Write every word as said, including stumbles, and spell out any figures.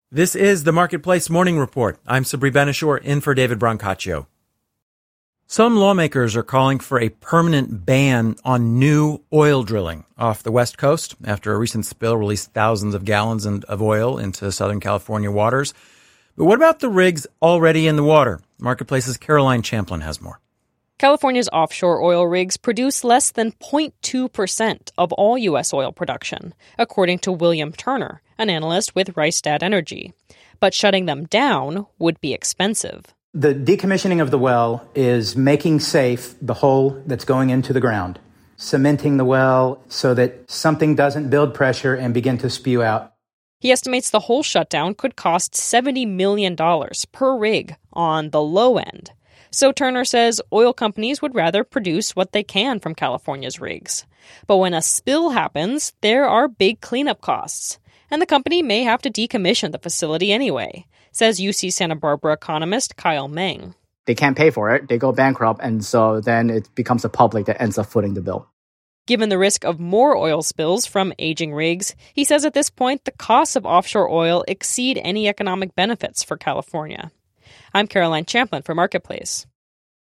This is the Marketplace Morning Report. I'm Sabri Ben-Achour, in for David Brancaccio. Some lawmakers are calling for a permanent ban on new oil drilling off the West Coast after a recent spill released thousands of gallons of oil into Southern California waters. But what about the rigs already in the water? Marketplace's Caroline Champlin has more. California's offshore oil rigs produce less than zero point two percent of all U S oil production, according to William Turner, an analyst with Rystad Energy. But shutting them down would be expensive. The decommissioning of the well is making safe the hole that's going into the ground, cementing the well so that something doesn't build pressure and begin to spew out. He estimates the whole shutdown could cost seventy million dollars per rig on the low end. So Turner says oil companies would rather produce what they can from California's rigs. But when a spill happens, there are big cleanup costs. And the company may have to decommission the facility anyway, says U C Santa Barbara economist Kyle Meng. They can't pay for it. They go bankrupt, and so then it becomes the public that ends up footing the bill. Given the risk of more oil spills from aging rigs, he says at this point the costs of offshore oil exceed any economic benefits for California. I'm Caroline Champlin for Marketplace.